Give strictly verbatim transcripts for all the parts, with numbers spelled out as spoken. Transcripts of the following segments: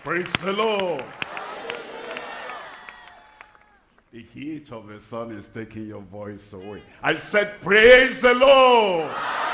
Praise the Lord. The heat of the sun is taking your voice away. I said, praise the Lord.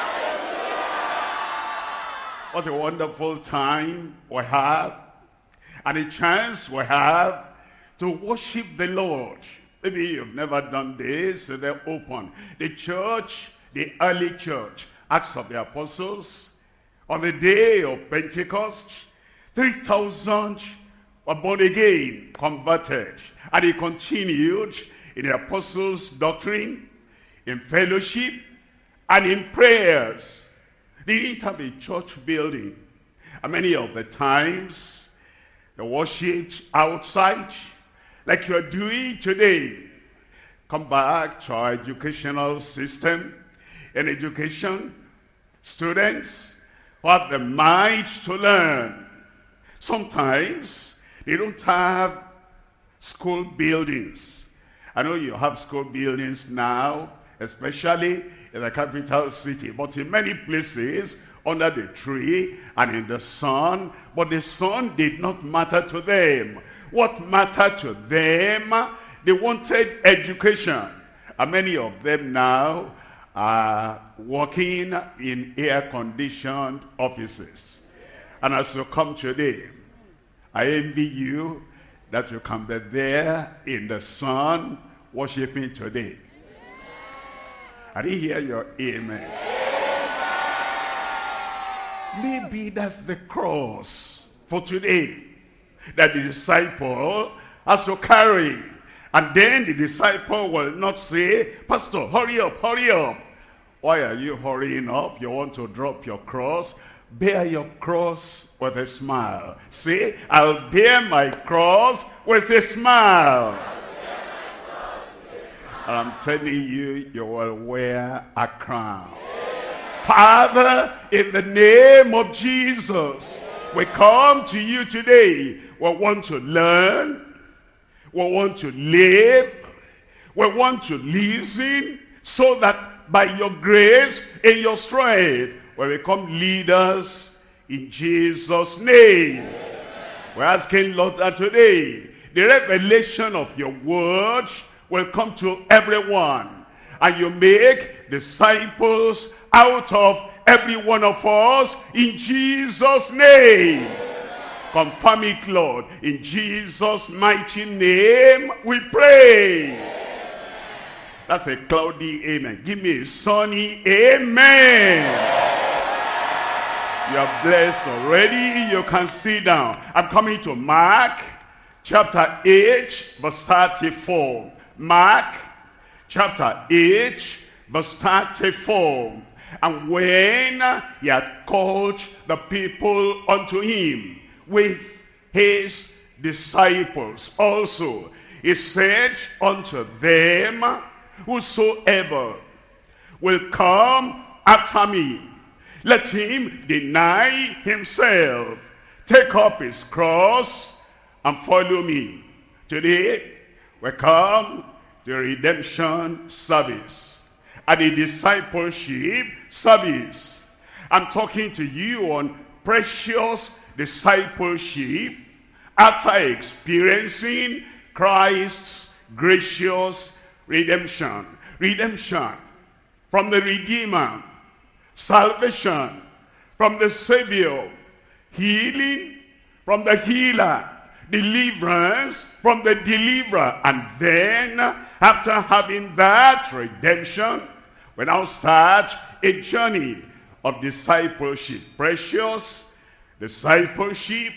What a wonderful time we have, and a chance we have to worship the Lord. Maybe you've never done this, so they're open. The church, the early church, Acts of the Apostles, on the day of Pentecost, three thousand were born again, converted. And he continued in the apostles' doctrine, in fellowship, and in prayers. They didn't have a church building. And many of the times, they worshipped outside, like you're doing today. Come back to our educational system. In education, students have the mind to learn. Sometimes they don't have school buildings. I know you have school buildings now, especially in the capital city, but in many places under the tree and in the sun. But the sun did not matter to them. What mattered to them, they wanted education. And many of them now are working in air-conditioned offices. And as you come today, I envy you that you can be there in the sun worshiping today. I didn't hear your amen. Maybe that's the cross for today that the disciple has to carry. And then the disciple will not say, Pastor, hurry up, hurry up. Why are you hurrying up? You want to drop your cross? Bear your cross with a smile. Say, I'll bear my cross with a smile. And I'm telling you, you will wear a crown. Father, in the name of Jesus, we come to you today. We want to learn. We want to live. We want to listen, so that by your grace and your strength, we become leaders in Jesus' name. Amen. We're asking, Lord, that today the revelation of your word will come to everyone, and you make disciples out of every one of us in Jesus' name. Amen. Confirm it, Lord. In Jesus' mighty name we pray. Amen. That's a cloudy amen. Give me a sunny amen. Amen. You are blessed already. You can sit down. I'm coming to Mark chapter eight, verse thirty-four. Mark chapter eight, verse thirty-four. And when he had called the people unto him with his disciples also, he said unto them, whosoever will come after me, let him deny himself, take up his cross, and follow me. Today, we come to redemption service and the discipleship service. I'm talking to you on precious discipleship after experiencing Christ's gracious redemption. Redemption from the Redeemer. Salvation from the Savior, healing from the healer, deliverance from the deliverer. And then, after having that redemption, we now start a journey of discipleship. Precious discipleship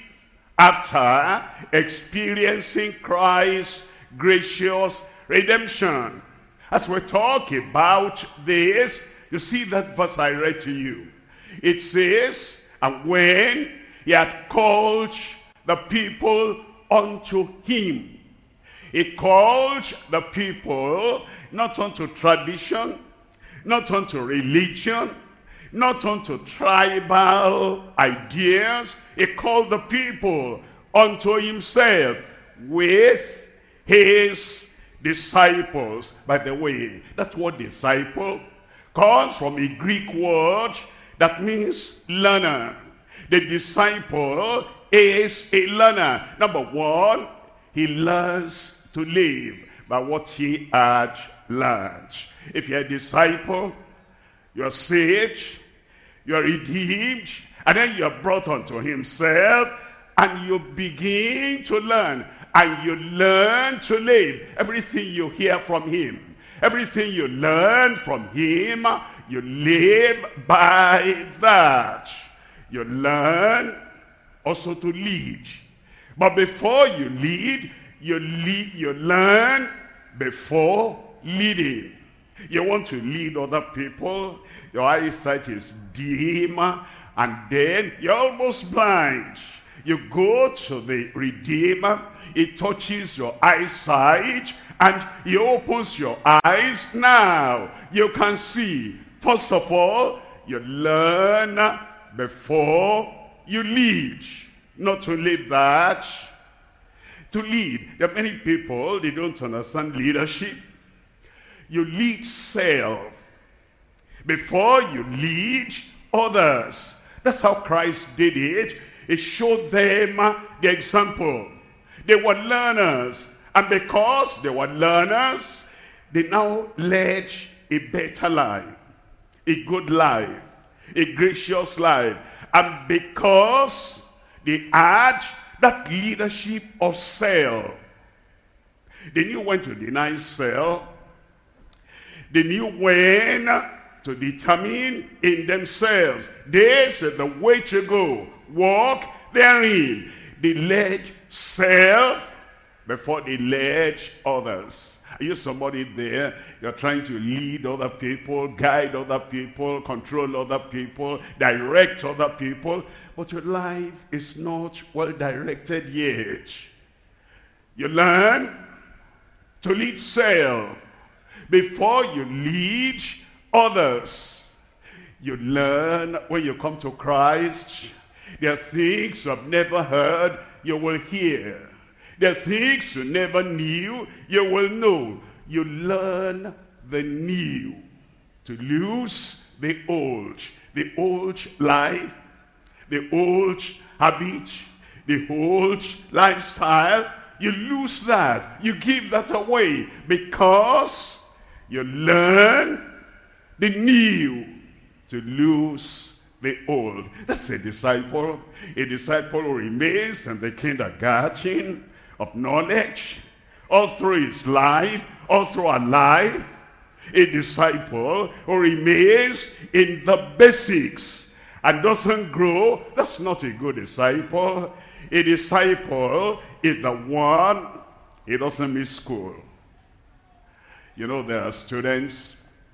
after experiencing Christ's gracious redemption. As we talk about this, you see that verse I read to you. It says, and when he had called the people unto him. He called the people not unto tradition, not unto religion, not unto tribal ideas. He called the people unto himself with his disciples. By the way, that word disciple comes from a Greek word that means learner. The disciple is a learner. Number one, he learns to live by what he had learned. If you're a disciple, you're saved, you're redeemed, and then you're brought unto himself, and you begin to learn, and you learn to live. Everything you hear from him, everything you learn from him, you live by that. You learn also to lead. But before you lead, you lead, you learn before leading. You want to lead other people, your eyesight is dim, and then you're almost blind. You go to the Redeemer, he touches your eyesight, and he opens your eyes. Now you can see. First of all, you learn before you lead. Not only that, to lead. There are many people, they don't understand leadership. You lead self before you lead others. That's how Christ did it. He showed them the example. They were learners, and because they were learners, they now led a better life, a good life, a gracious life. And because they had that leadership of self, they knew when to deny self. They knew when to determine in themselves, this is the way to go, walk therein. They led self before they led others. Are you somebody there? You're trying to lead other people, guide other people, control other people, direct other people, but your life is not well directed yet. You learn to lead self before you lead others. You learn when you come to Christ. There are things you have never heard, you will hear. There are things you never knew, you will know. You learn the new to lose the old. The old life, the old habit, the old lifestyle. You lose that. You give that away because you learn the new to lose the old. That's a disciple. A disciple who remains in the kindergarten of knowledge all through his life, all through our life. A disciple who remains in the basics and doesn't grow. That's not a good disciple. A disciple is the one, he doesn't miss school. You know, there are students,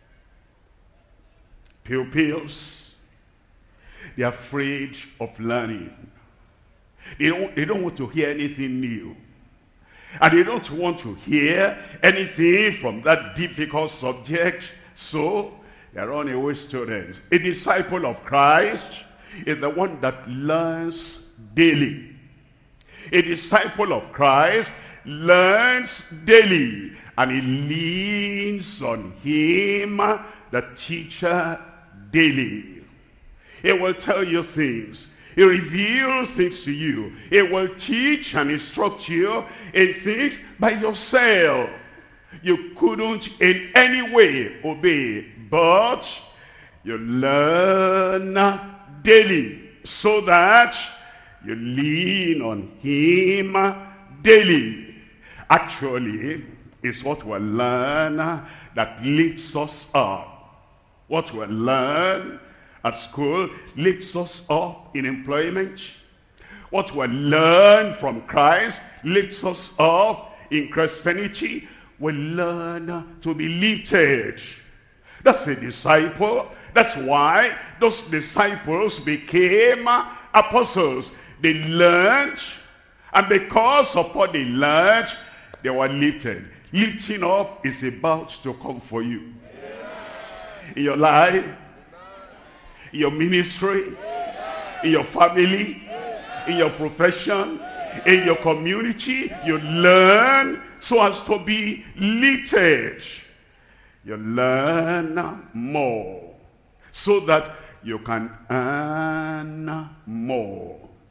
pupils, they're afraid of learning. They don't, they don't want to hear anything new. And they don't want to hear anything from that difficult subject. So, they're runaway students. A disciple of Christ is the one that learns daily. A disciple of Christ learns daily. And he leans on him, the teacher, daily. He will tell you things. He reveals things to you. He will teach and instruct you in things by yourself. You couldn't in any way obey, but you learn daily so that you lean on him daily. Actually, it's what we learn that lifts us up. What we learn at school lifts us up in employment. What we learn from Christ lifts us up in Christianity. We learn to be lifted. That's a disciple. That's why those disciples became apostles. They learned, and because of what they learned, they were lifted. Lifting up is about to come for you. In your life, in your ministry, in your family, in your profession, in your community, you learn so as to be lifted. You learn more so that you can earn more.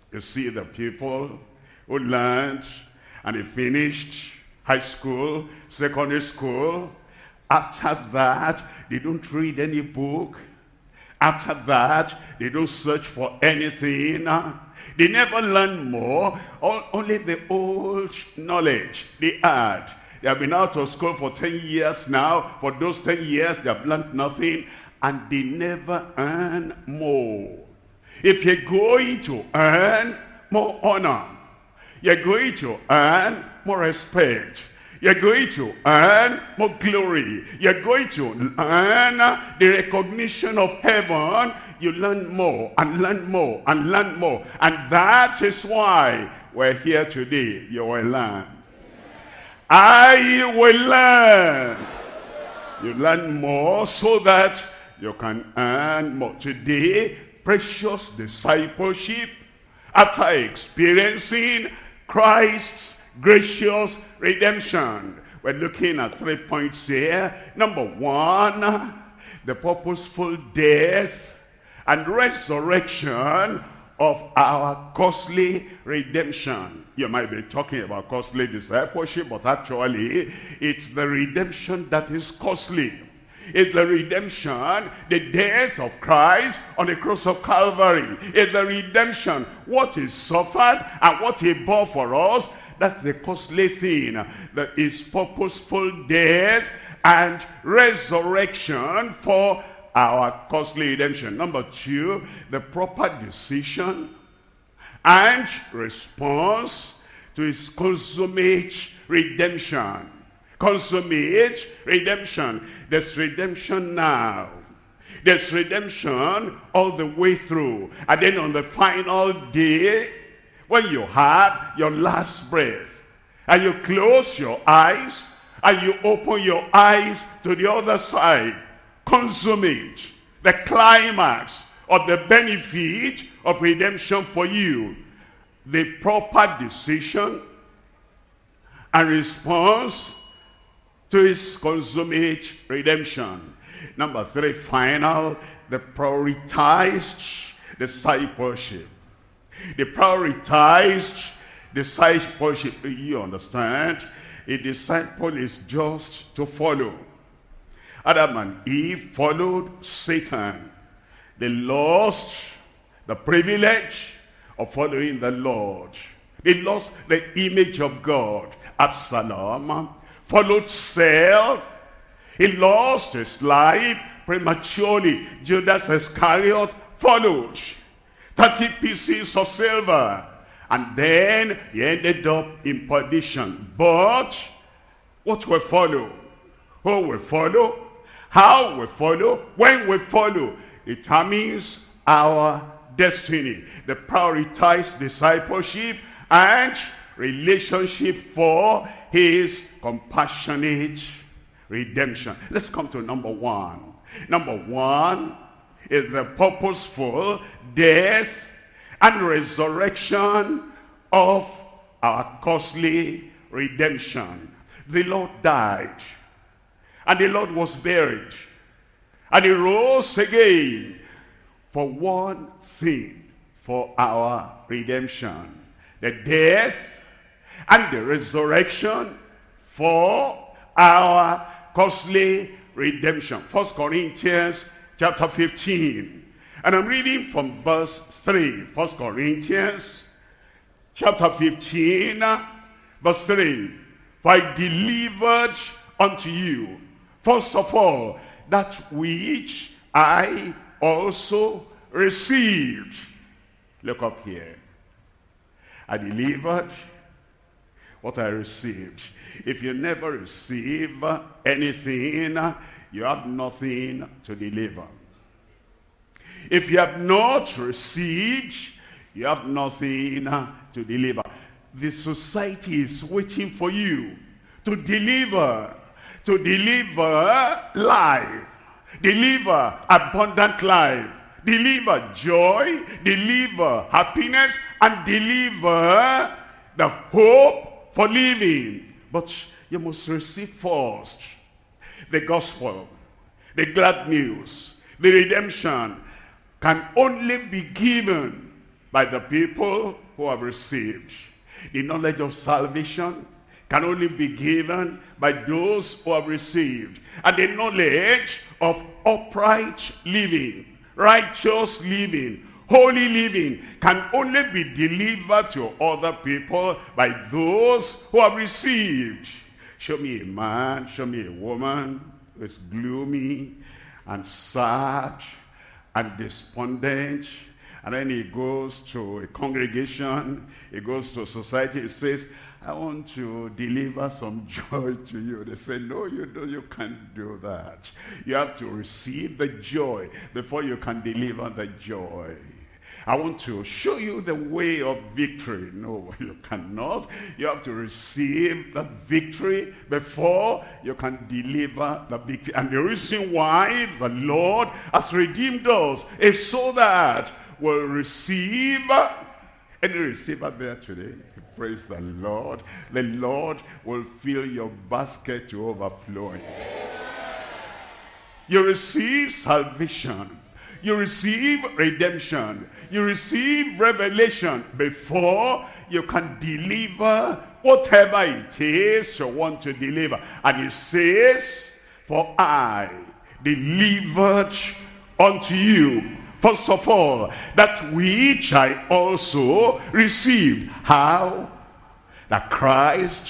You see the people who learned and they finished high school, secondary school. After that, they don't read any book. After that, they don't search for anything. They never learn more. Only the old knowledge they had. They have been out of school for ten years now. For those ten years, they have learned nothing. And they never earn more. If you're going to earn more honor, you're going to earn more respect, you're going to earn more glory, you're going to earn the recognition of heaven, you learn more and learn more and learn more. And that is why we're here today. You will learn. I will learn. You learn more so that you can earn more. Today, precious discipleship, after experiencing Christ's gracious redemption. We're looking at three points here. Number one, the purposeful death and resurrection of our costly redemption. You might be talking about costly discipleship, but actually it's the redemption that is costly. It's the redemption, the death of Christ on the cross of Calvary. It's the redemption, what he suffered and what he bore for us. That's the costly thing. That is purposeful death and resurrection for our costly redemption. Number two, the proper decision and response to his consummate redemption. Consummate redemption. There's redemption now. There's redemption all the way through. And then on the final day, when you have your last breath, and you close your eyes, and you open your eyes to the other side, consummate the climax of the benefit of redemption for you. The proper decision and response to his consummate redemption. Number three, final, the prioritized discipleship. The prioritized discipleship. You understand? A disciple is just to follow. Adam and Eve followed Satan. They lost the privilege of following the Lord. They lost the image of God. Absalom followed self. He lost his life prematurely. Judas Iscariot followed thirty pieces of silver, and then he ended up in perdition. But what will follow? Who will follow? How we follow? When we follow determines our destiny. The prioritized discipleship and relationship for his compassionate redemption. Let's come to number one. Number one is the purposeful death and resurrection of our costly redemption. The Lord died, and the Lord was buried, and he rose again for one thing, for our redemption. The death and the resurrection for our costly redemption. First Corinthians chapter fifteen. And I'm reading from verse three. First Corinthians chapter fifteen, verse three. For I delivered unto you, first of all, that which I also received. Look up here. I delivered what I received. If you never receive anything, you have nothing to deliver. If you have not received, you have nothing to deliver. The society is waiting for you to deliver, to deliver life, deliver abundant life, deliver joy, deliver happiness, and deliver the hope for living. But you must receive first the gospel, the glad news. The redemption can only be given by the people who have received. The knowledge of salvation can only be given by those who have received. And the knowledge of upright living, righteous living, holy living can only be delivered to other people by those who have received. Show me a man, show me a woman who is gloomy and sad and despondent, and then he goes to a congregation, he goes to a society, he says, I want to deliver some joy to you. They say, no, you don't, you can't do that. You have to receive the joy before you can deliver the joy. I want to show you the way of victory. No, you cannot. You have to receive the victory before you can deliver the victory. And the reason why the Lord has redeemed us is so that we'll receive. Any receiver there today? Praise the Lord. The Lord will fill your basket to overflowing. You receive salvation. You receive redemption. You receive revelation before you can deliver whatever it is you want to deliver. And he says, for I delivered unto you, first of all, that which I also received. How? That Christ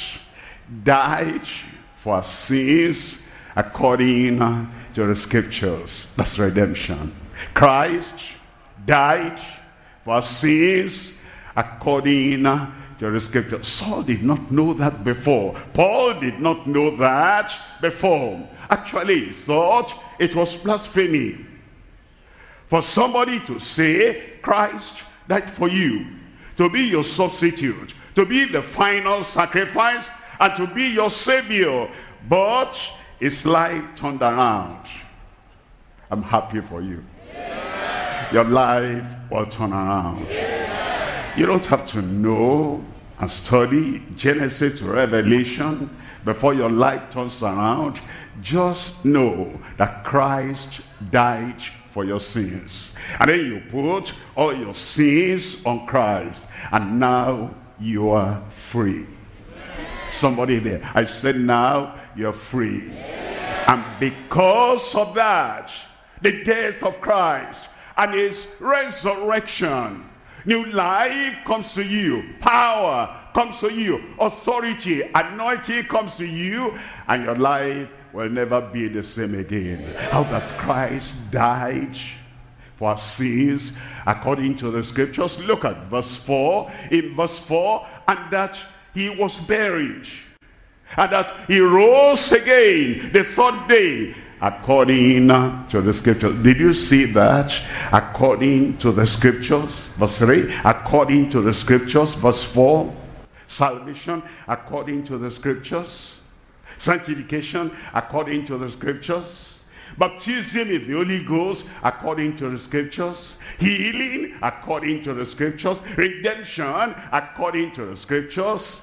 died for our sins according to the scriptures. That's redemption. Christ died for our sins according to the scriptures. Saul did not know that before. Paul did not know that before. Actually, he thought it was blasphemy for somebody to say, Christ died for you, to be your substitute, to be the final sacrifice, and to be your savior. But his life turned around. I'm happy for you. Yeah. Your life will turn around. Yeah. You don't have to know and study Genesis to Revelation before your life turns around. Just know that Christ died for your sins, and then you put all your sins on Christ, and now you are free. Somebody there, I said now you're free. And because of that, the death of Christ and his resurrection, new life comes to you, power comes to you, authority, anointing comes to you, and your life will never be the same again. How that Christ died for our sins according to the scriptures. Look at verse four. In verse four, and that he was buried, and that he rose again the third day according to the scriptures. Did you see that? According to the scriptures. Verse three, according to the scriptures. Verse four, salvation according to the scriptures. Sanctification according to the scriptures. Baptism in the Holy Ghost according to the scriptures. Healing according to the scriptures. Redemption according to the scriptures.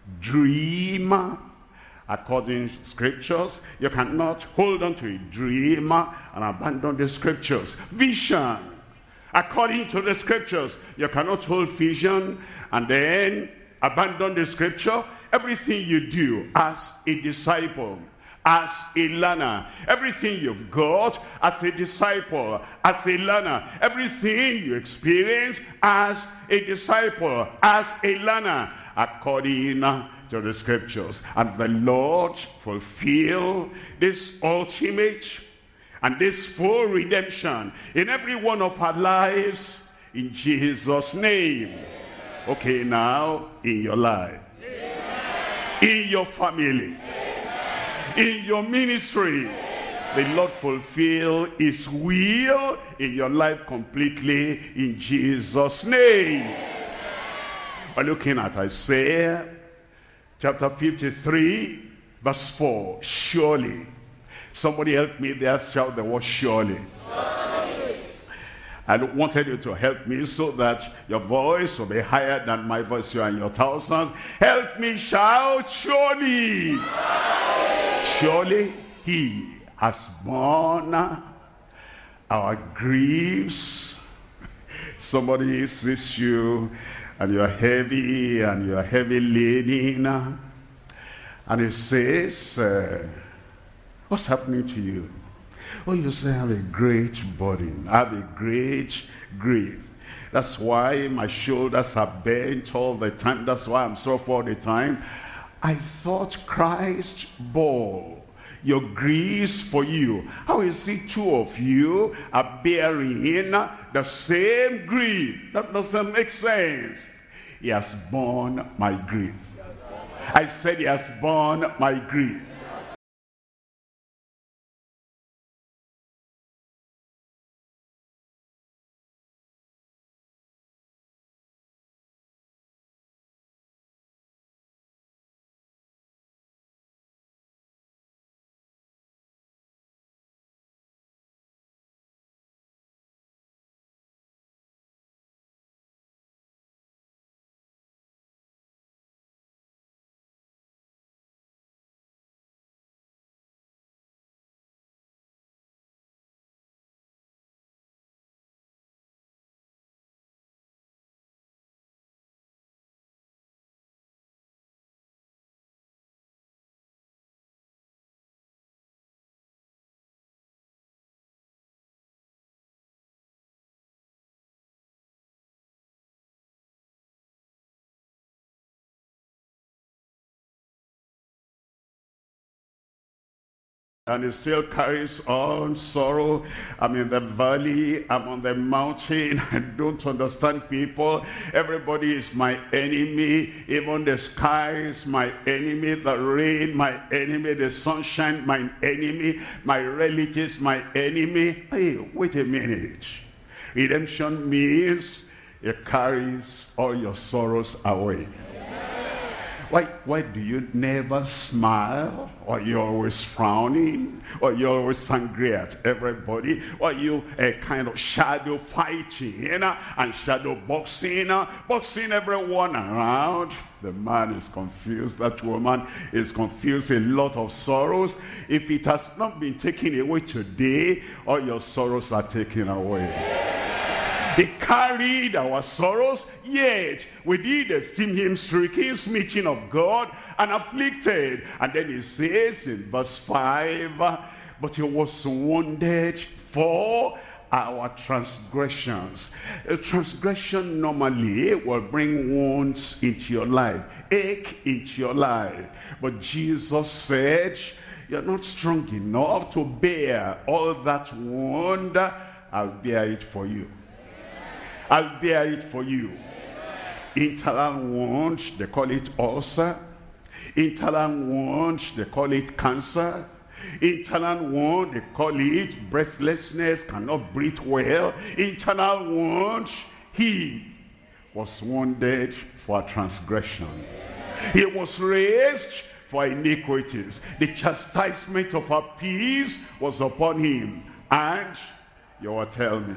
Dream according to scriptures. You cannot hold on to a dream and abandon the scriptures. Vision according to the scriptures. You cannot hold vision and then abandon the scripture. Everything you do as a disciple, as a learner, everything you've got as a disciple, as a learner, everything you experience as a disciple, as a learner, according to the scriptures. And the Lord fulfill this ultimate and this full redemption in every one of our lives in Jesus' name. Okay, now in your life, in your family, in your ministry, the Lord fulfill his will in your life completely in Jesus' name. We're looking at Isaiah chapter fifty-three verse four. Surely. Somebody help me there, shout the word surely. I wanted you to help me so that your voice will be higher than my voice, you and your thousands. Help me shout, surely. Surely he has borne our griefs. Somebody sees you and you're heavy and you're heavy laden, and he says, uh, what's happening to you? Oh, you say, I have a great burden, I have a great grief. That's why my shoulders are bent all the time. That's why I'm sorrowful all the time. I thought Christ bore your griefs for you. How is it two of you are bearing the same grief? That doesn't make sense. He has borne my grief. I said he has borne my grief. And it still carries on sorrow. I'm in the valley, I'm on the mountain. I don't understand people. Everybody is my enemy. Even the sky is my enemy. The rain, my enemy. The sunshine, my enemy. My relatives, my enemy. Hey, wait a minute. Redemption means it carries all your sorrows away. Why, why do you never smile? Or you're always frowning? Or you're always angry at everybody? Or you uh, kind of shadow fighting uh, and shadow boxing, uh, boxing everyone around? The man is confused. That woman is confused. A lot of sorrows. If it has not been taken away today, all your sorrows are taken away. He carried our sorrows, yet we did esteem him stricken, smitten of God, and afflicted. And then he says in verse five, but he was wounded for our transgressions. A transgression normally will bring wounds into your life, ache into your life. But Jesus said, you're not strong enough to bear all that wound. I'll bear it for you. I'll bear it for you. Internal wound, they call it ulcer. Internal wound, they call it cancer. Internal wound, they call it breathlessness, cannot breathe well. Internal wound, he was wounded for transgression. He was raised for iniquities. The chastisement of our peace was upon him. And you will tell me.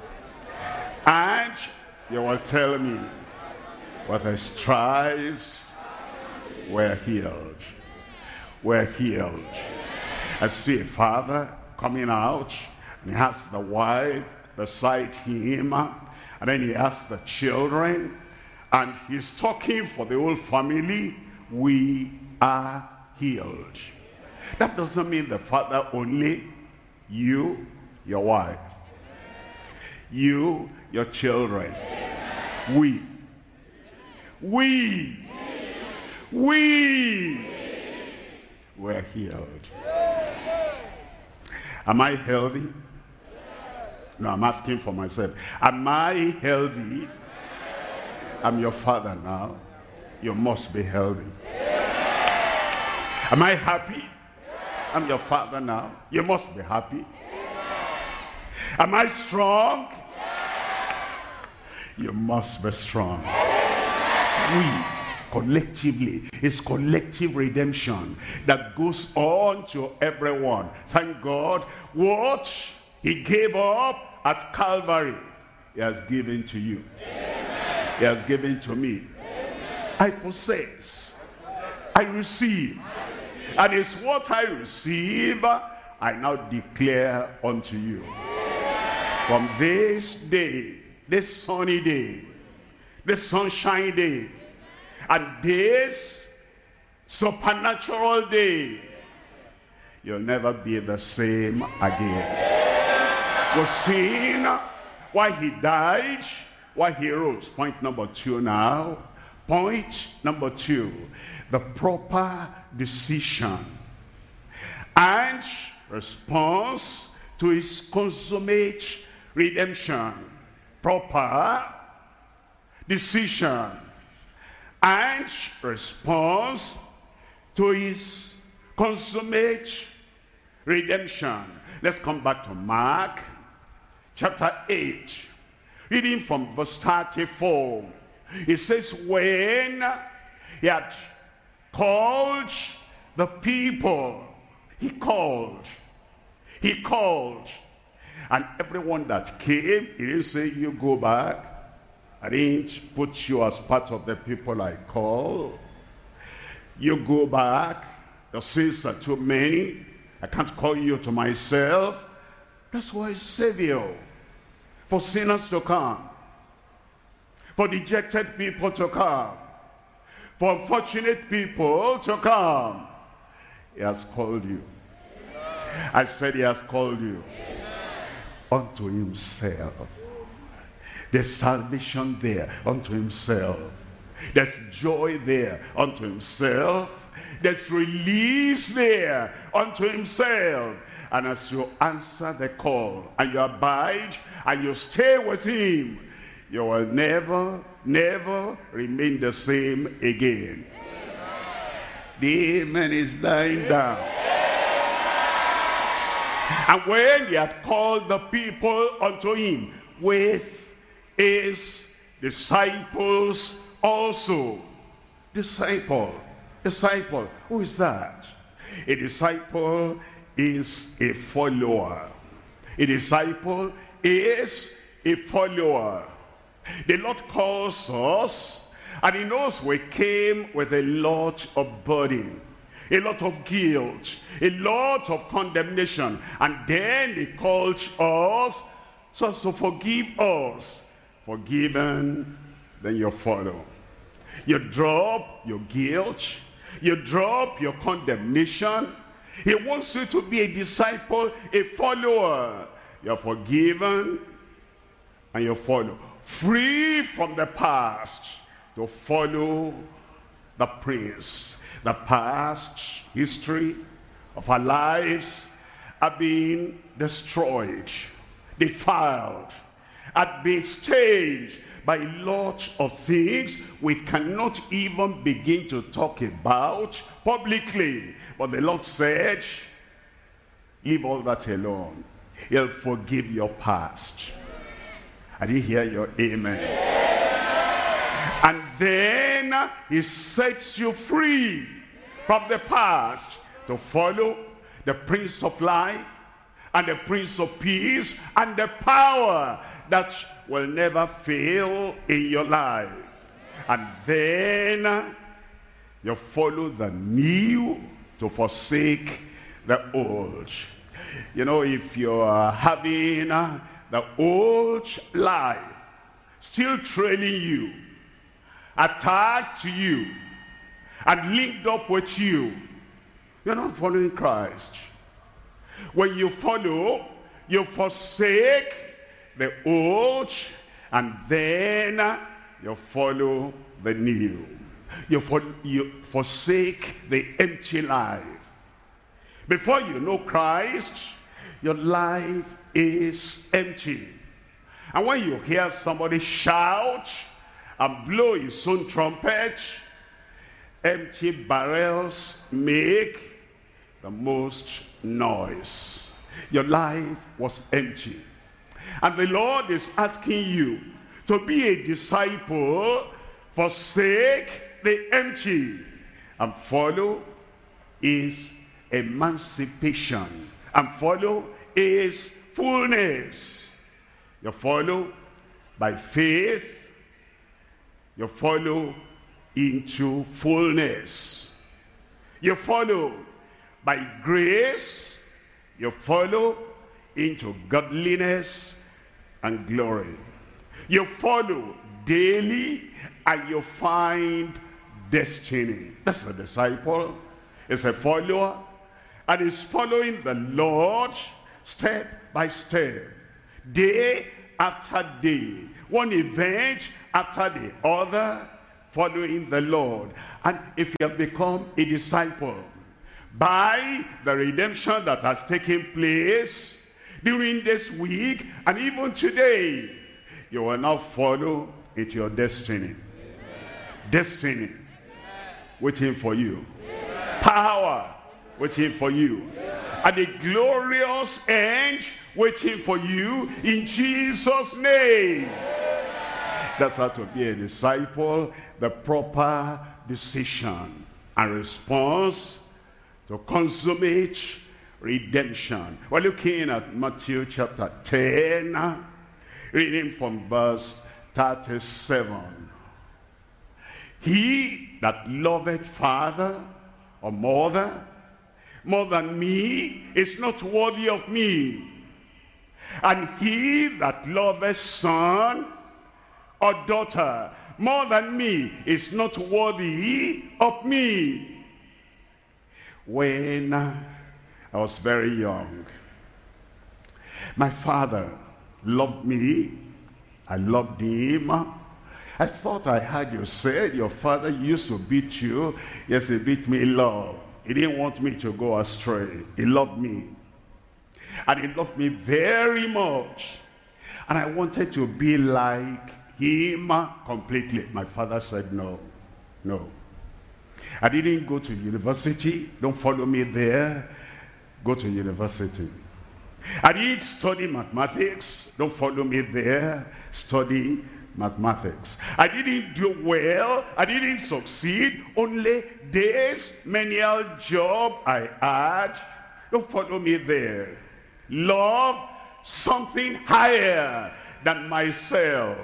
And you will tell me, with his stripes were healed. Were healed. I see a father coming out, and he has the wife beside him, and then he has the children, and he's talking for the whole family. We are healed. That doesn't mean the father only. You, your wife. You, your children. We. We. We were healed. Am I healthy? No, I'm asking for myself. Am I healthy? I'm your father now. You must be healthy. Am I happy? I'm your father now. You must be happy. Am I strong? You must be strong. We collectively, it's collective redemption that goes on to everyone. Thank God, what he gave up at Calvary, he has given to you. Amen. He has given to me. Amen. I possess, I receive, and it's what I receive I now declare unto you. From this day, this sunny day, this sunshine day, and this supernatural day, you'll never be the same again. We've seen why he died, why he rose. Point number two now. Point number two, the proper decision and response to his consummate redemption. Proper decision and response to his consummate redemption. Let's come back to Mark chapter eight, reading from verse thirty-four. It says, when he had called the people, he called, he called, and everyone that came, he didn't say, you go back. I didn't put you as part of the people I call. You go back. The sins are too many. I can't call you to myself. That's why it's Savior. For sinners to come. For dejected people to come. For unfortunate people to come. He has called you. I said he has called you. Unto himself. There's salvation there unto himself. There's joy there unto himself. There's release there unto himself. And as you answer the call and you abide and you stay with him, you will never, never remain the same again. The amen is dying down. And when he had called the people unto him with his disciples also. Disciple. Disciple. Who is that? A disciple is a follower. A disciple is a follower. The Lord calls us, and he knows we came with a lot of burden, a lot of guilt, a lot of condemnation, and then he calls us so to forgive us. Forgiven, then you follow. You drop your guilt, you drop your condemnation. He wants you to be a disciple, a follower. You're forgiven and you follow. Free from the past to follow the Prince. The past history of our lives are being destroyed, defiled, are being stained by lots of things we cannot even begin to talk about publicly. But the Lord said, leave all that alone. He'll forgive your past. I didn't hear your amen. Yeah. And then he sets you free from the past to follow the Prince of Life and the Prince of Peace and the power that will never fail in your life. And then you follow the new to forsake the old. You know, if you're having the old life still trailing you, attached to you, and linked up with you, you're not following Christ. When you follow, you forsake the old, and then you follow the new. You, for, you forsake the empty life. Before you know Christ, your life is empty. And when you hear somebody shout and blow his own trumpet, empty barrels make the most noise. Your life was empty. And the Lord is asking you to be a disciple, forsake the empty, and follow his emancipation, and follow his fullness. You follow by faith, you follow into fullness. You follow by grace, you follow into godliness and glory. You follow daily and you find destiny. That's a disciple. It's a follower. And is following the Lord step by step, day after day, one event after the other, following the Lord. And if you have become a disciple by the redemption that has taken place during this week and even today, you will now follow into your destiny. Amen. Destiny. Amen. Waiting for you. Amen. Power waiting for you. Amen. And a glorious end waiting for you in Jesus' name. Amen. That's how to be a disciple, the proper decision and response to consummate redemption. We're looking at Matthew chapter ten, reading from verse thirty-seven. He that loveth father or mother more than me is not worthy of me. And he that loveth son or daughter more than me is not worthy of me. When I was very young, my father loved me. I loved him. I thought I heard you say your father used to beat you. Yes, he beat me in love. He didn't want me to go astray. He loved me. And he loved me very much. And I wanted to be like him completely. My father said no, no. I didn't go to university. Don't follow me there. Go to university. I didn't study mathematics. Don't follow me there. Study mathematics. I didn't do well. I didn't succeed. Only this menial job I had. Don't follow me there. Love something higher than myself.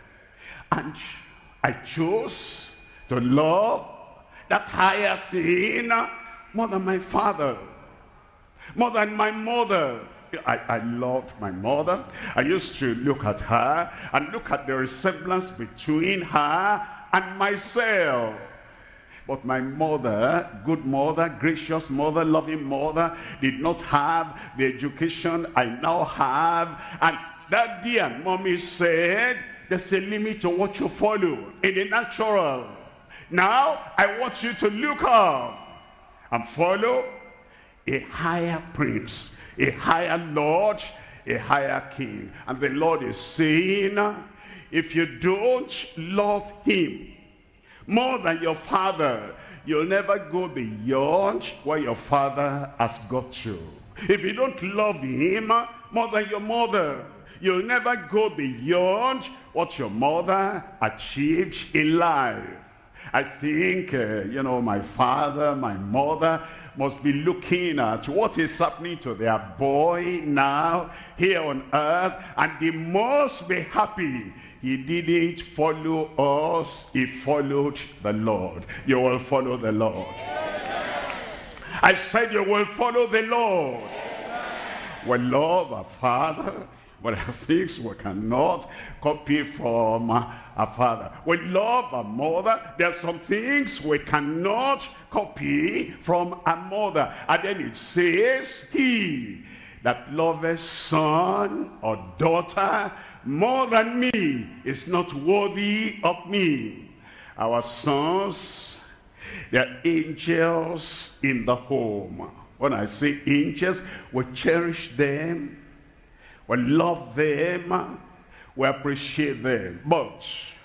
And I chose to love that higher thing more than my father, more than my mother. I, I loved my mother. I used to look at her and look at the resemblance between her and myself. But my mother, good mother, gracious mother, loving mother, did not have the education I now have. And Daddy and Mommy said, there's a limit to what you follow in the natural. Now, I want you to look up and follow a higher prince, a higher Lord, a higher king. And the Lord is saying, if you don't love him more than your father, you'll never go beyond where your father has got you. If you don't love him more than your mother, you'll never go beyond what your mother achieved in life. I think, uh, you know, my father, my mother must be looking at what is happening to their boy now here on earth, and they must be happy he didn't follow us, he followed the Lord. You will follow the Lord. I said you will follow the Lord. We love our father, but there are things we cannot copy from our father. We love our mother. There are some things we cannot copy from our mother. And then it says, he that loveth son or daughter more than me is not worthy of me. Our sons, they're angels in the home. When I say angels, we cherish them, we love them, we appreciate them. But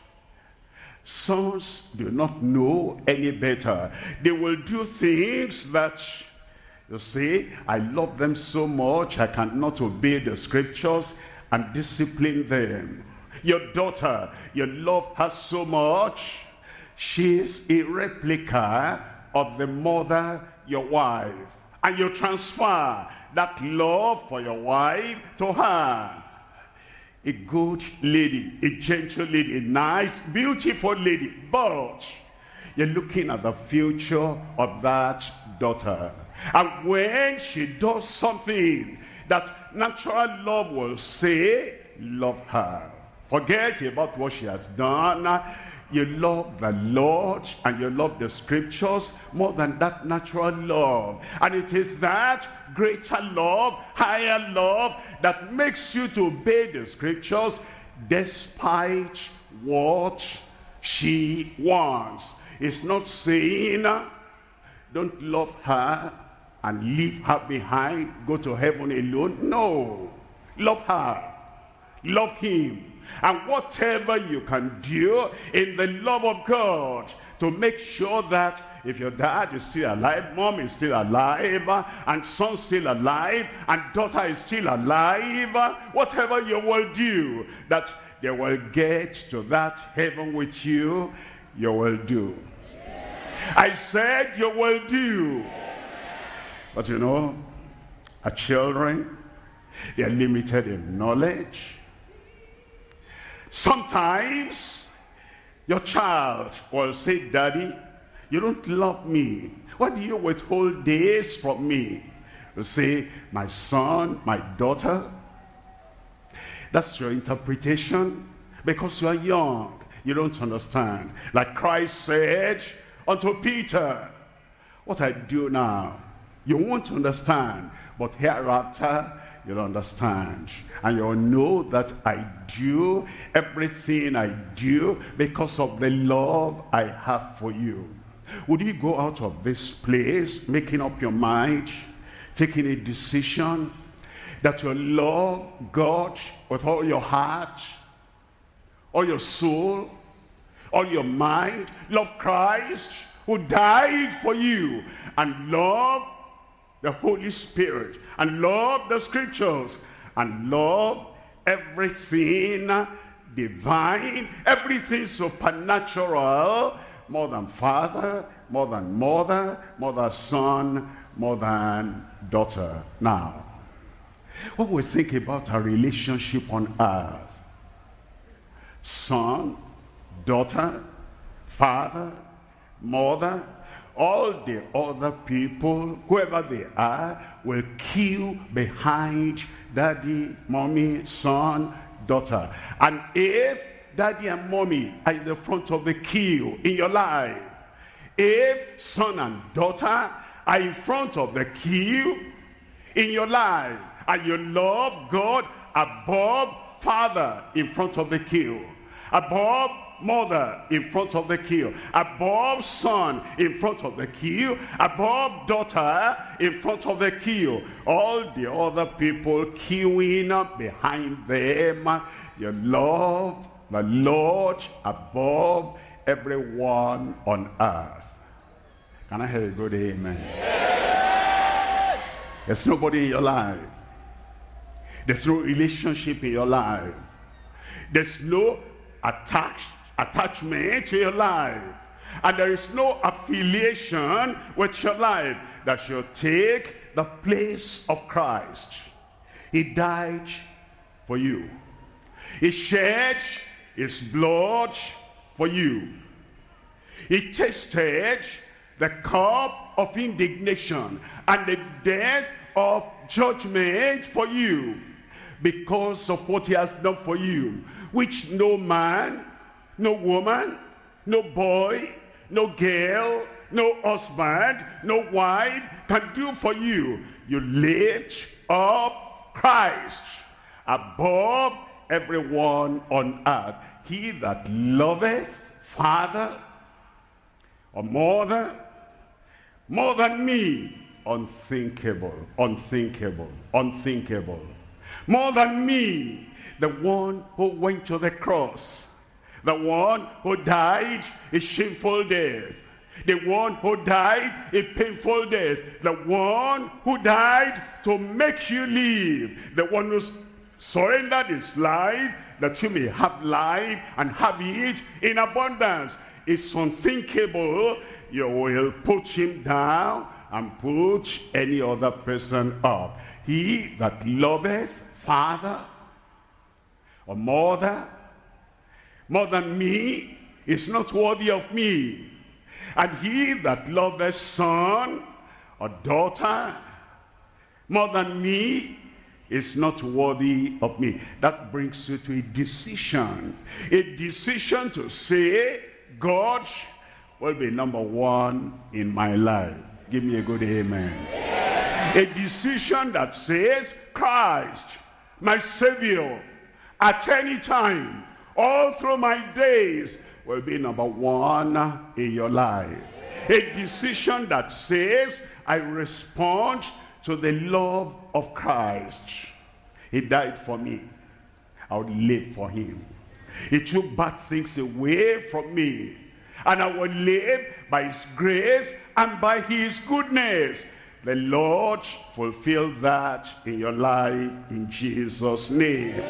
sons do not know any better. They will do things that, you see, I love them so much, I cannot obey the scriptures and discipline them. Your daughter, you love her so much, she's a replica of the mother, your wife. And you transfer that love for your wife to her. A good lady, a gentle lady, a nice, beautiful lady. But you're looking at the future of that daughter. And when she does something that natural love will say, love her. Forget about what she has done. You love the Lord and you love the scriptures more than that natural love. And it is that greater love, higher love, that makes you to obey the scriptures despite what she wants. It's not saying, don't love her and leave her behind, go to heaven alone. No. Love her. Love him. And whatever you can do in the love of God to make sure that if your dad is still alive, mom is still alive, and son's still alive, and daughter is still alive, whatever you will do, that they will get to that heaven with you, you will do. I said you will do. But you know, our children, they are limited in knowledge. Sometimes your child will say, Daddy, you don't love me. Why do you withhold this from me? You say, my son, my daughter. That's your interpretation because you are young. You don't understand. Like Christ said unto Peter, what I do now, you won't understand, but hereafter you'll understand. And you'll know that I do everything I do because of the love I have for you. Would you go out of this place making up your mind, taking a decision that you love God with all your heart, all your soul, all your mind, love Christ who died for you, and love the Holy Spirit, and love the scriptures, and love everything divine, everything supernatural, more than father, more than mother, more than son, more than daughter. Now, when we think about our relationship on earth, son, daughter, father, mother, all the other people, whoever they are, will queue behind daddy, mommy, son, daughter. And if daddy and mommy are in the front of the queue in your life, if son and daughter are in front of the queue in your life, and you love God above father in front of the queue, above mother in front of the queue, above son in front of the queue, above daughter in front of the queue, all the other people queuing up behind them, you love the Lord above everyone on earth. Can I hear a good amen? Yes. There's nobody in your life. There's no relationship in your life. There's no attach, attachment to your life. And there is no affiliation with your life that shall take the place of Christ. He died for you. He shed his blood for you. He tasted the cup of indignation and the death of judgment for you because of what he has done for you, which no man, no woman, no boy, no girl, no husband, no wife can do for you. You lift up Christ above everyone on earth. He that loveth father or mother more than me, unthinkable, unthinkable, unthinkable. More than me, the one who went to the cross, the one who died a shameful death, the one who died a painful death, the one who died to make you live, the one who surrendered his life that you may have life and have it in abundance. It's unthinkable you will put him down and put any other person up. He that loveth father or mother more than me is not worthy of me. And he that loveth son or daughter more than me is not worthy of me. That brings you to a decision. A decision to say, God will be number one in my life. Give me a good amen. A decision that says, Christ, my Savior, at any time, all through my days, will be number one in your life. A decision that says, I respond to the love of Christ. He died for me. I would live for him. He took bad things away from me. And I will live by his grace and by his goodness. The Lord fulfill that in your life in Jesus' name.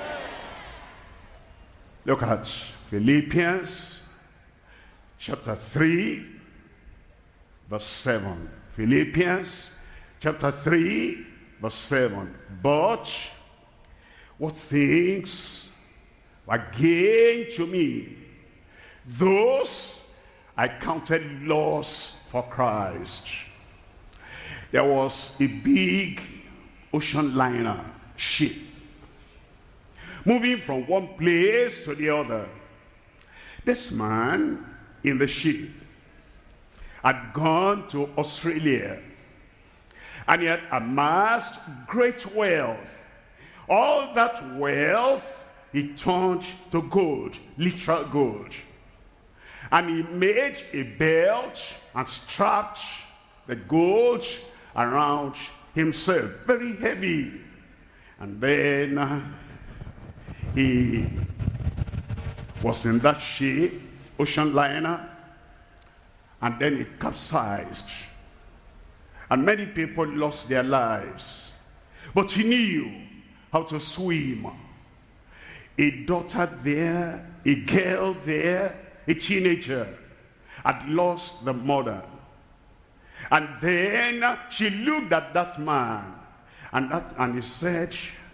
Look at Philippians chapter three, verse seven. Philippians chapter three, verse seven. But what things were gain to me, those I counted loss for Christ. There was a big ocean liner ship moving from one place to the other. This man in the ship had gone to Australia, and he had amassed great wealth. All that wealth he turned to gold, literal gold. And he made a belt and strapped the gold around himself, very heavy. And then uh, he was in that ship, ocean liner, and then it capsized. And many people lost their lives. But he knew how to swim. A daughter there, a girl there, a teenager, had lost the mother. And then she looked at that man, and, that, and he said,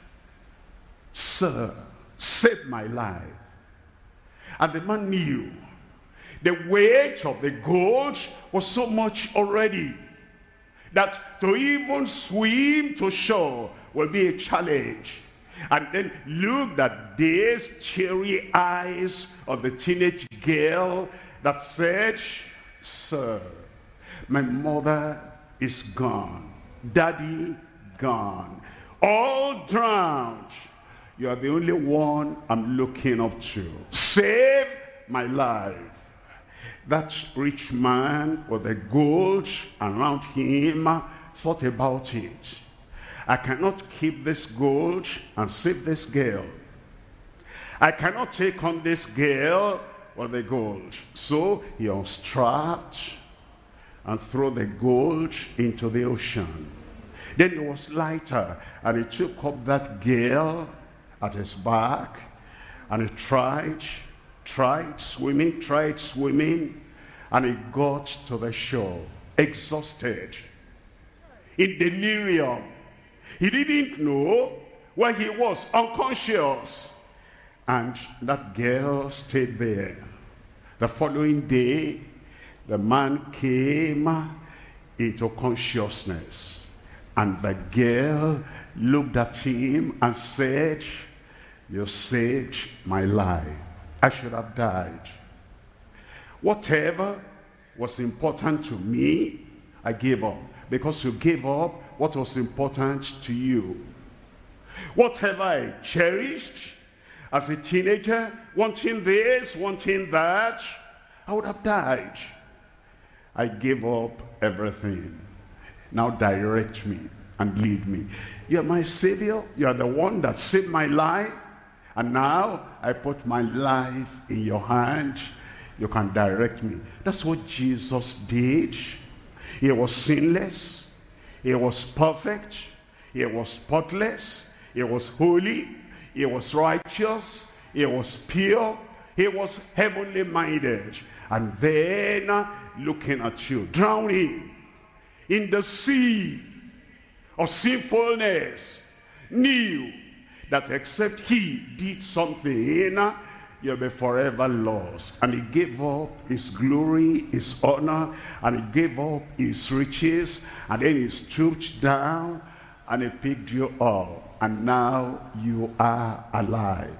Sir, save my life. And the man knew the weight of the gold was so much already that to even swim to shore will be a challenge. And then looked at these teary eyes of the teenage girl that said, Sir, my mother is gone, daddy gone, all drowned. You are the only one I'm looking up to. Save my life. That rich man with the gold around him thought about it. I cannot keep this gold and save this girl. I cannot take on this girl with the gold. So he unstrapped and threw the gold into the ocean. Then it was lighter, and he took up that girl at his back, and he tried, tried swimming, tried swimming, and he got to the shore, exhausted, in delirium. He didn't know where he was, unconscious. And that girl stayed there. The following day, the man came into consciousness. And the girl looked at him and said, you saved my life. I should have died. Whatever was important to me, I gave up. Because you gave up what was important to you. Whatever I cherished as a teenager, wanting this, wanting that, I would have died. I gave up everything. Now direct me and lead me. You are my Savior. You are the one that saved my life. And now I put my life in your hand. You can direct me. That's what Jesus did. He was sinless. He was perfect. He was spotless. He was holy. He was righteous. He was pure. He was heavenly minded. And then uh, looking at you, drowning in the sea of sinfulness, knew that except he did something, uh, you'll be forever lost. And he gave up his glory, his honor, and he gave up his riches, and then he stooped down and he picked you up and now you are alive.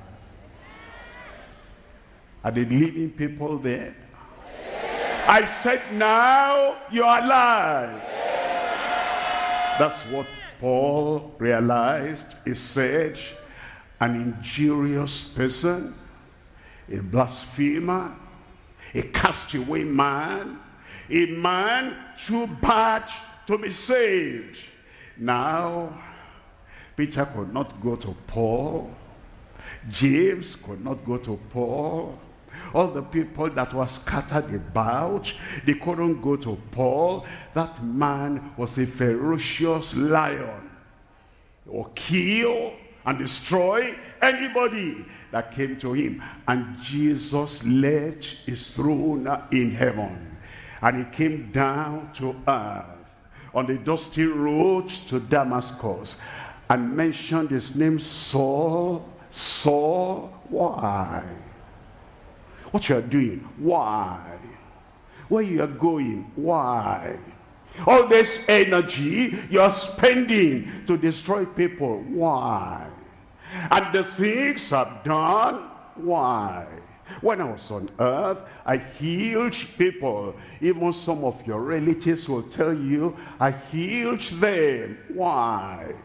Are the living people there? I said, now you're alive. That's what Paul realized. He said, an injurious person, a blasphemer, a castaway man, a man too bad to be saved. Now, Peter could not go to Paul. James could not go to Paul. All the people that were scattered about, they couldn't go to Paul. That man was a ferocious lion. He would kill and destroy anybody that came to him. And Jesus left his throne in heaven, and he came down to earth on the dusty road to Damascus and mentioned his name, Saul, Saul. Why? What you are doing? Why? Where you are going? Why? All this energy you are spending to destroy people. Why? And the things I've done. Why? When I was on earth, I healed people. Even some of your relatives will tell you, I healed them. Why?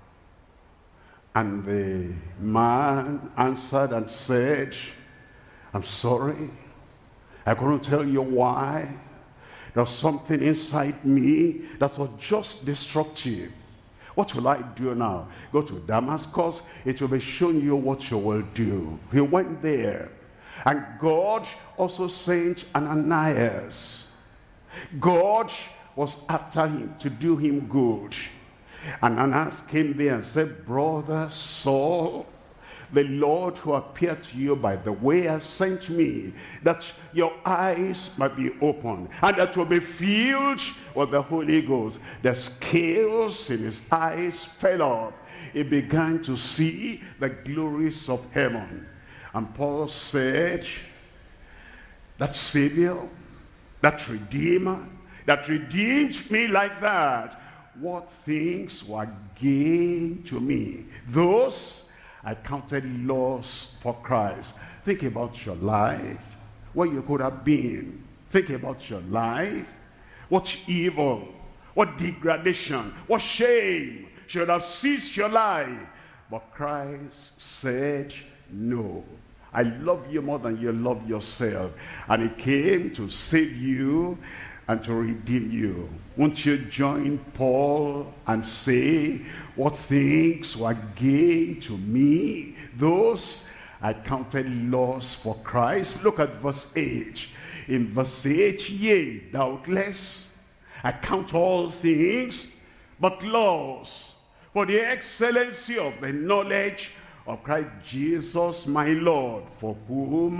And the man answered and said, I'm sorry, I couldn't tell you why. There's something inside me that was just destructive. What will I do now? Go to Damascus, it will be shown you what you will do. He went there, and God also sent Ananias. God was after him to do him good. And Ananias came there and said, Brother Saul, the Lord who appeared to you by the way has sent me, that your eyes might be opened, and that you will be filled with the Holy Ghost. The scales in his eyes fell off. He began to see the glories of heaven. And Paul said, that Savior, that Redeemer, that redeemed me like that, what things were gain to me? Those I counted loss for Christ. Think about your life, where you could have been. Think about your life. What evil, what degradation, what shame should have seized your life. But Christ said, no. I love you more than you love yourself. And he came to save you and to redeem you. Won't you join Paul and say, what things were gain to me, those I counted loss for Christ? Look at verse eight. In verse eight, yea, doubtless, I count all things but loss for the excellency of the knowledge of Christ Jesus my Lord, for whom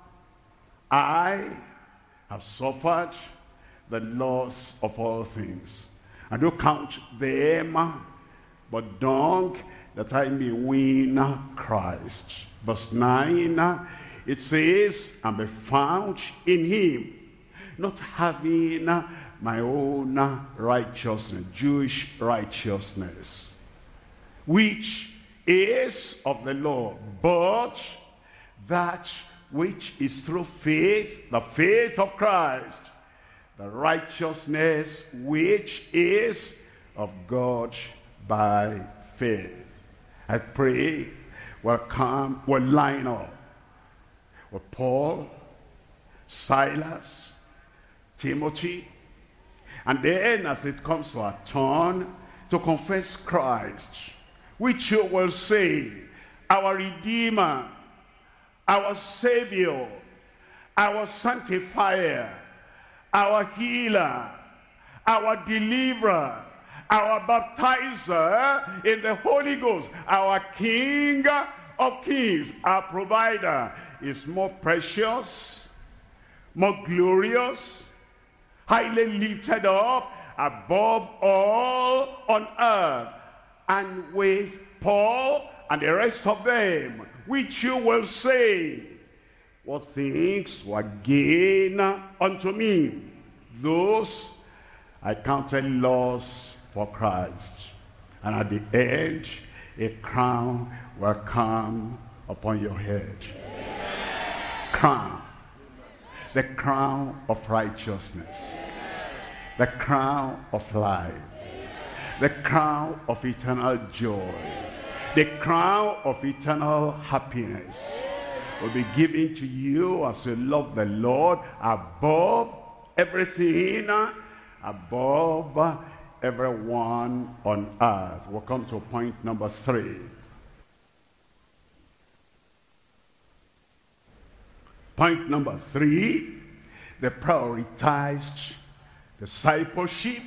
I have suffered the loss of all things, and do count them but dung, that I may win Christ. Verse nine, it says, and be found in him, not having my own righteousness, Jewish righteousness, which is of the law, but that which is through faith, the faith of Christ, the righteousness which is of God by faith. I pray we'll come, we'll line up with Paul, Silas, Timothy, and then as it comes to our turn to confess Christ, which you will say, our Redeemer, our Savior, our Sanctifier, our Healer, our Deliverer, our Baptizer in the Holy Ghost, our King of Kings, our Provider, is more precious, more glorious, highly lifted up above all on earth. And with Paul and the rest of them, which you will say, what things were gain unto me, those I counted loss for Christ. And at the end, a crown will come upon your head. Crown. The crown of righteousness. The crown of life. The crown of eternal joy. The crown of eternal happiness will be given to you as you love the Lord above everything, above everyone on earth. We'll come to point number three. Point number three, the prioritized discipleship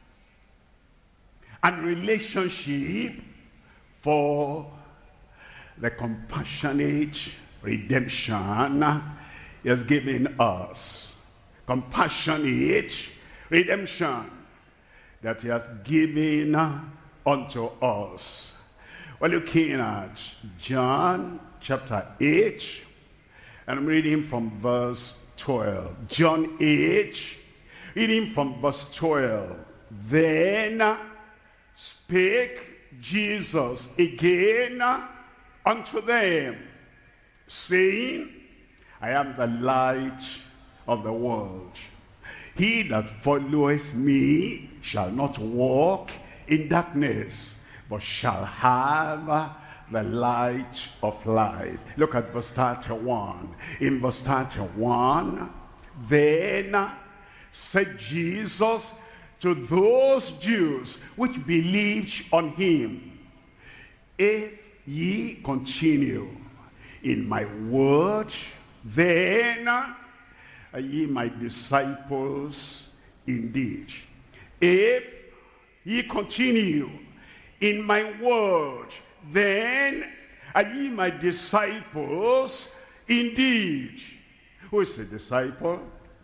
and relationship for the compassionate redemption he has given us. Compassionate redemption that he has given unto us. We're looking at John chapter eight, and I'm reading from verse twelve. John eight, reading from verse twelve. Then spake Jesus again unto them, saying, I am the light of the world. He that followeth me shall not walk in darkness, but shall have the light of life. Look at verse thirty-one. In verse thirty-one, then said Jesus to those Jews which believed on him, if ye continue in my word, then are ye my disciples indeed. If ye continue in my word, then are ye my disciples indeed. Who is a disciple?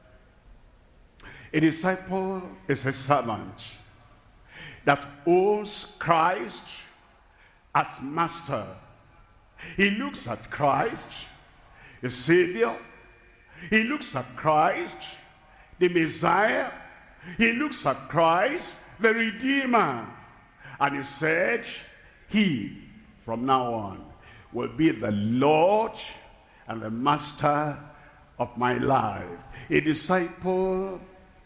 A disciple is a servant that owns Christ as master. He looks at Christ, the Savior. He looks at Christ, the Messiah. He looks at Christ, the Redeemer. And he said, he, from now on, will be the Lord and the master of my life. A disciple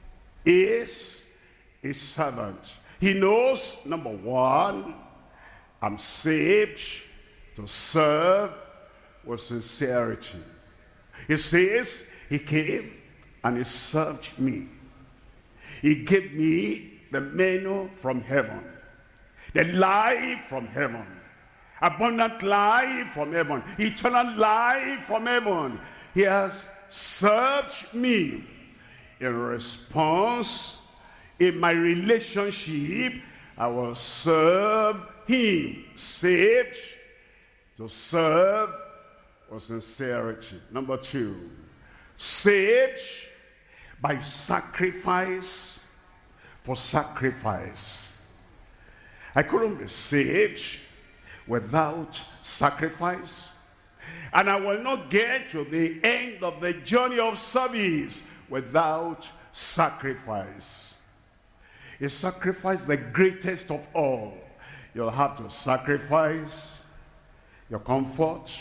is a servant. He knows, number one, I'm saved to serve with sincerity. He says he came and he served me. He gave me the menu from heaven, the life from heaven, abundant life from heaven, eternal life from heaven. He has served me. In response, in my relationship, I will serve him. Saved to serve with sincerity. Number two, saved by sacrifice for sacrifice. I couldn't be saved without sacrifice, and I will not get to the end of the journey of service without sacrifice. A sacrifice, the greatest of all. You'll have to sacrifice your comfort,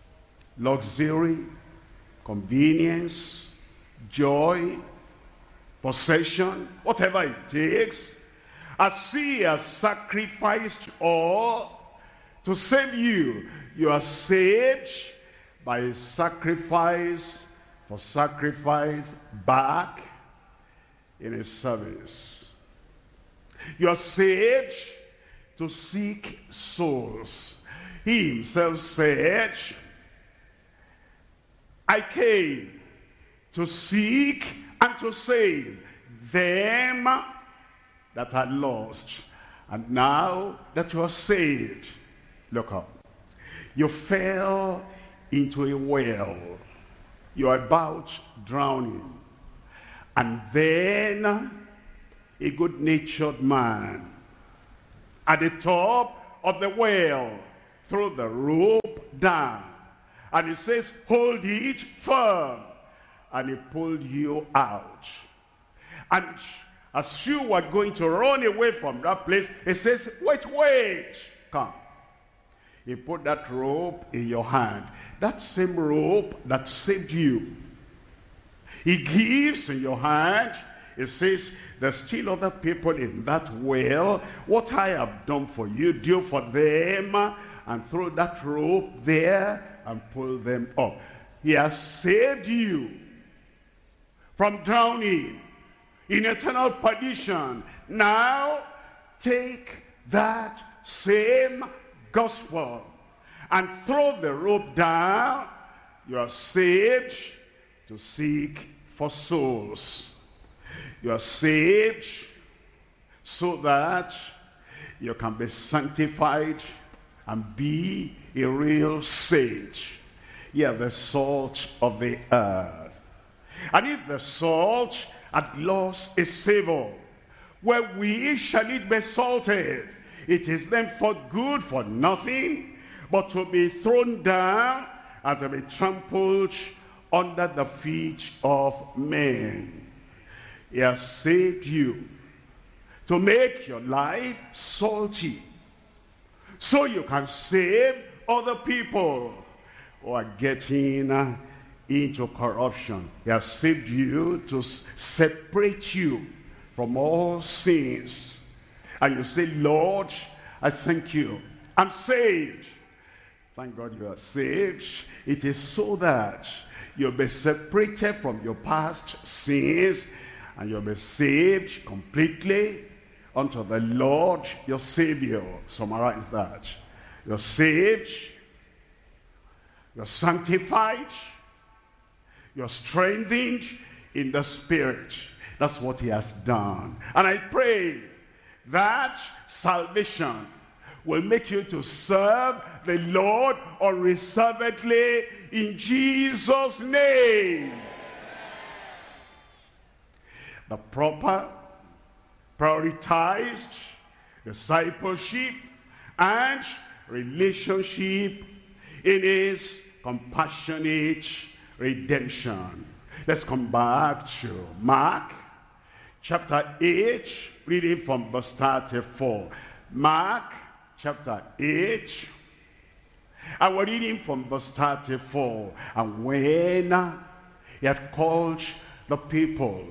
luxury, convenience, joy, possession, whatever it takes. As he has sacrificed all to save you, you are saved by sacrifice for sacrifice back in his service. You are saved to seek souls. He himself said, I came to seek and to save them that are lost. And now that you are saved, look up. You fell into a well. You are about drowning. And then a good-natured man at the top of the well threw the rope down. And he says, hold it firm. And he pulled you out. And as you were going to run away from that place, he says, wait, wait, come. he put that rope in your hand. That same rope that saved you, he gives in your hand. It says, there's still other people in that well. What I have done for you, do for them. And throw that rope there and pull them up. He has saved you from drowning in eternal perdition. Now, take that same gospel and throw the rope down. You are saved to seek for souls. You are saved so that you can be sanctified and be a real saint. You are the salt of the earth. And if the salt had lost its savor, wherewith shall it be salted? It is then for good for nothing, but to be thrown down and to be trampled under the feet of men. He has saved you to make your life salty, so you can save other people who are getting uh, into corruption. He has saved you to separate you from all sins. And you say, Lord, I thank you. I'm saved. Thank God you are saved. It is so that you'll be separated from your past sins, and you'll be saved completely unto the Lord your Savior. Summarize that. You're saved, you're sanctified, you're strengthened in the Spirit. That's what he has done. And I pray that salvation will make you to serve the Lord unreservedly in Jesus' name. The proper, prioritized discipleship and relationship in his compassionate redemption. Let's come back to Mark chapter eight, reading from verse thirty-four. Mark chapter eight, and we're reading from verse thirty-four. And when he had called the people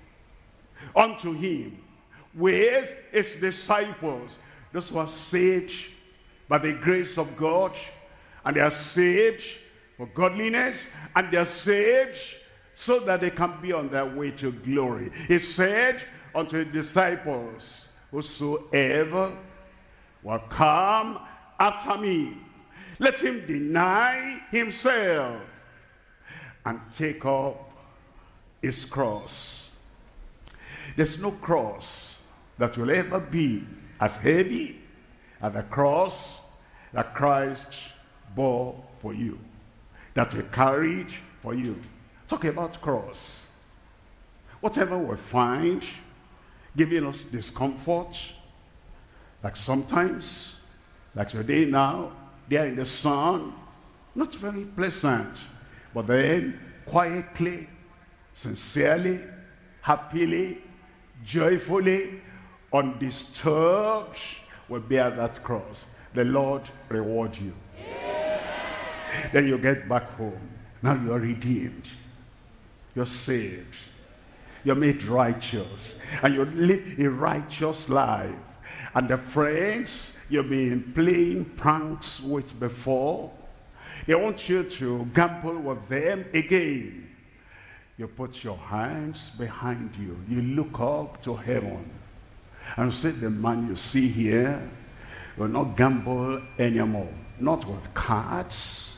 unto him with his disciples, those who are saved by the grace of God, and they are saved for godliness, and they are saved so that they can be on their way to glory. He said unto his disciples, whosoever will come after me, let him deny himself and take up his cross. There's no cross that will ever be as heavy as the cross that Christ bore for you, that he carried for you. Talk about cross. Whatever we find giving us discomfort, like sometimes, like today now, there in the sun, not very pleasant, but then quietly, sincerely, happily, joyfully, undisturbed, will bear that cross. The Lord reward you. Yeah. Then you get back home. Now you are redeemed. You're saved. You're made righteous. And you live a righteous life. And the friends you've been playing pranks with before, they want you to gamble with them again. You put your hands behind you. You look up to heaven. And say, the man you see here will not gamble anymore. Not with cards.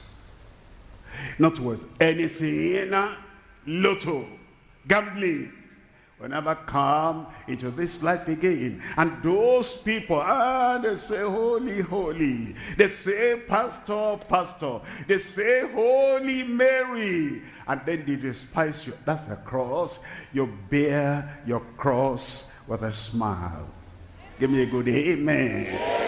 Not with anything. Lotto. Gambling. Will never come into this life again. And those people, ah, they say, holy, holy. They say, pastor, pastor. They say, Holy Mary. And then they despise you. That's the cross. You bear your cross with a smile. Give me a good amen.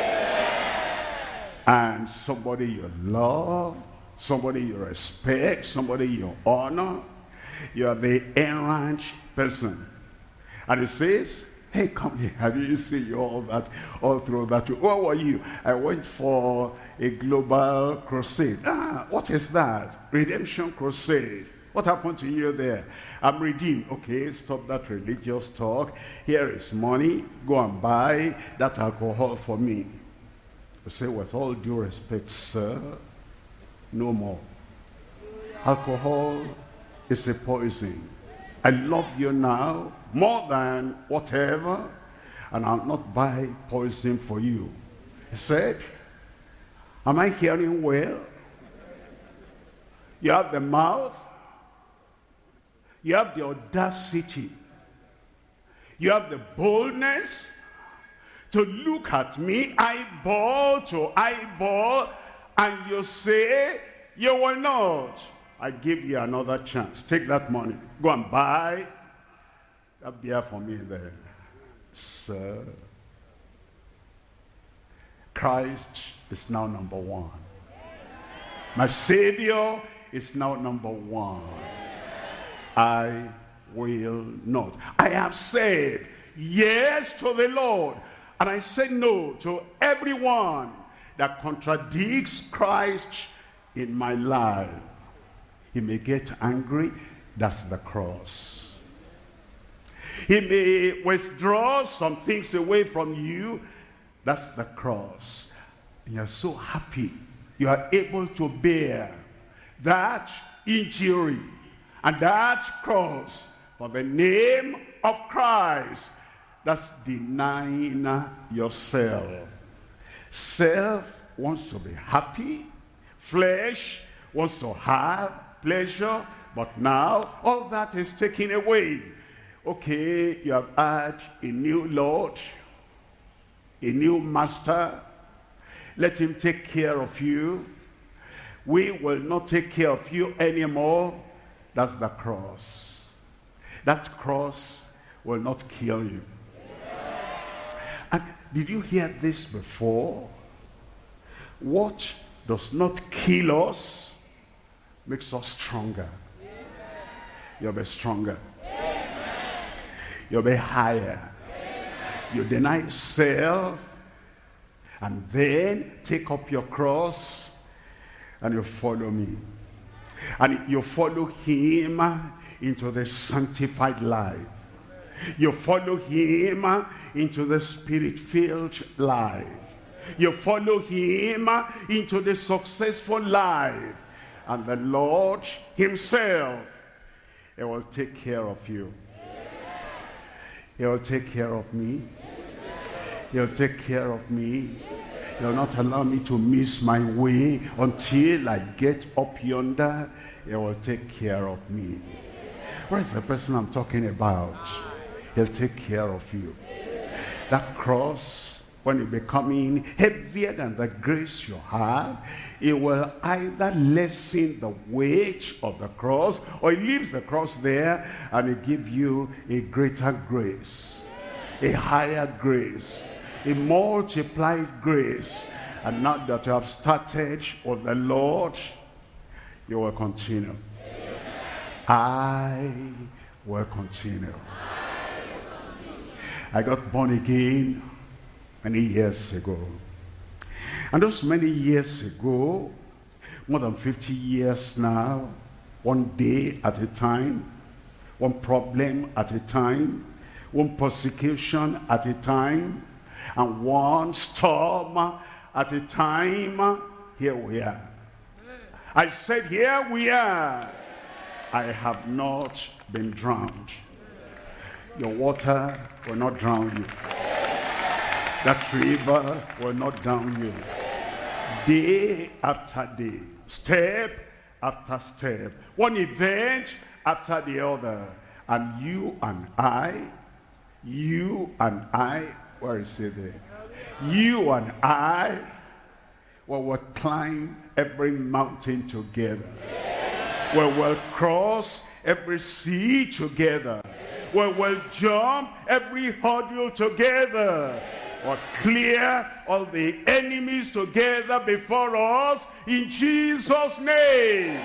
And somebody you love, somebody you respect, somebody you honor, you are the errant person. And it says, Hey, come here. I didn't see you all that, all through that. Where were you? I went for a global crusade. Ah, what is that? Redemption crusade. What happened to you there? I'm redeemed. Okay, stop that religious talk. Here is money. Go and buy that alcohol for me. You say, with all due respect, sir, no more. Alcohol is a poison. I love you now more than whatever, and I'll not buy poison for you. He said, am I hearing well? You have the mouth, you have the audacity, you have the boldness to look at me eyeball to eyeball, and you say you will not. I give you another chance. Take that money. Go and buy that beer for me there. Sir, Christ is now number one. My Savior is now number one. I will not. I have said yes to the Lord, and I say no to everyone that contradicts Christ in my life. He may get angry. That's the cross. He may withdraw some things away from you. That's the cross. And you're so happy you are able to bear that injury and that cross for the name of Christ. That's denying yourself. Self wants to be happy. Flesh wants to have pleasure, but now all that is taken away. Okay, you have had a new Lord, a new master. Let him take care of you. We will not take care of you anymore. That's the cross. That cross will not kill you. And did you hear this before? What does not kill us makes us stronger. You'll be stronger. You'll be higher. You deny self, and then take up your cross and you follow me. And you follow him into the sanctified life. You follow him into the spirit-filled life. You follow him into the successful life. And the Lord himself, he will take care of you. He will take care of me. He'll take care of me. He'll not allow me to miss my way until I get up yonder. He will take care of me. Where is the person I'm talking about? He'll take care of you. That cross, when you're becoming heavier than the grace you have, it will either lessen the weight of the cross, or it leaves the cross there and it gives you a greater grace, a higher grace, a multiplied grace. And now that you have started with the Lord, you will continue. I will continue. I got born again many years ago. And those many years ago, more than fifty years now, one day at a time, one problem at a time, one persecution at a time, and one storm at a time, here we are. I said, here we are. I have not been drowned. Your water will not drown you. That river will not drown you. Day after day, step after step, one event after the other. And you and I, you and I, where is it there? You and I, well, we'll climb every mountain together. We will cross every sea together. We will jump every hurdle together. Or clear all the enemies together before us in Jesus' name.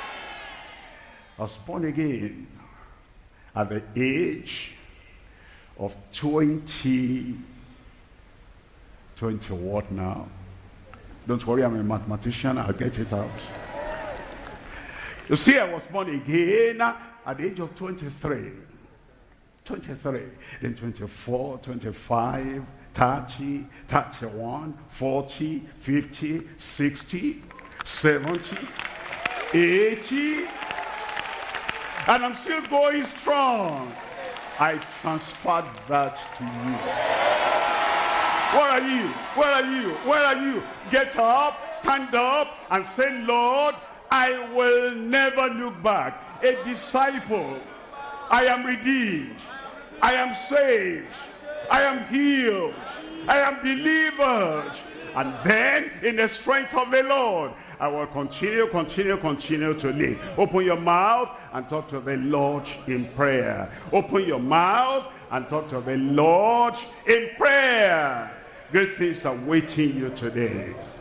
I was born again at the age of twenty, twenty what now? Don't worry, I'm a mathematician, I'll get it out. You see, I was born again at the age of twenty-three. twenty-three, then twenty-four, twenty-five, thirty, thirty-one, forty, fifty, sixty, seventy, eighty, and I'm still going strong. I transferred that to you. Where are you? Where are you? Where are you? Get up, stand up, and say, Lord, I will never look back. A disciple. I am redeemed. I am saved. I am healed. I am delivered. And then, in the strength of the Lord, I will continue, continue, continue to live. Open your mouth and talk to the Lord in prayer. Open your mouth and talk to the Lord in prayer. Great things are waiting you today.